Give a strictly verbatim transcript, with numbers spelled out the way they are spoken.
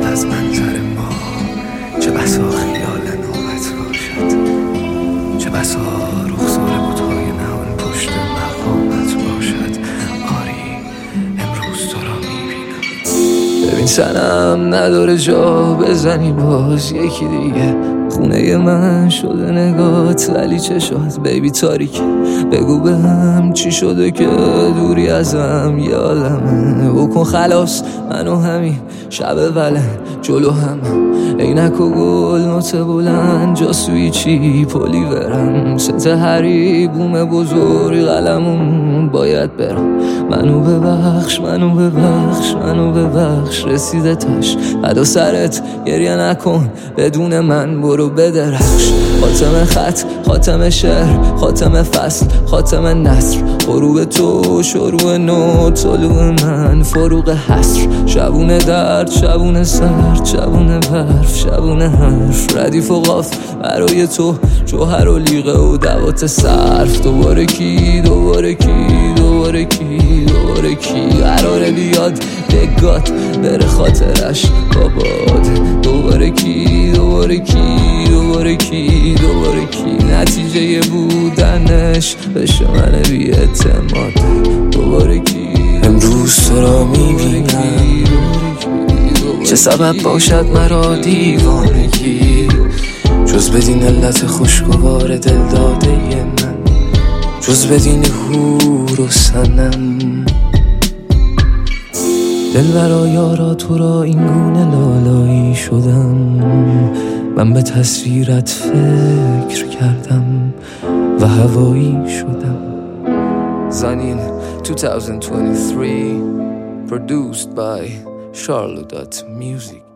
از منظر ما، چه بسا خیال نوبت باشد، چه بسا رخسار بتهای نهان پشت مقامت باشد. آری امروز تو را میبینم. ببین سنم نداره جا بزنی باز یکی دیگه، خونه من شده نگات ولی چشات بیبی تاریک. بگو به هم چی شده که دوری ازم یه عالمه. بکن خلاص منو همین شب وله جلو هم، عینک و گل نوت بلند جاسوی چی پلی برم. ست هری بوم بزرگ قلمون باید برم. منو ببخش منو ببخش منو ببخش رسیده تاش. فدا سرت گریه نکن بدون من برو بدرخش. خاتم خط خاتم شعر خاتم فصل خاتم نصر. غروب تو شروع نو طلوع من فروغ حسر. شبونه درد شبونه سرد شبونه برف شبونه حرف. ردیف و قاف برای تو جوهر و لیغه و دوات صرف. دوباره کی دوباره کی دوباره کی دوباره کی قراره بیاد بگات بره خاطرش باباد. دوباره کی دوباره کی دوباره کی دوباره کی نتیجه بودنش بشه من بی اعتماد. دوباره کی امروز تو را میبینم، چه سبب باشد مرا دیوانگی جز بدین علت خوشگوار دل داده من، جز بدین هور و سنم. دل برا یارا تو را این گونه لالایی شدم. من به تصویرت فکر کردم و هوایی شدم. زنین twenty twenty-three produced by Charlotte Music.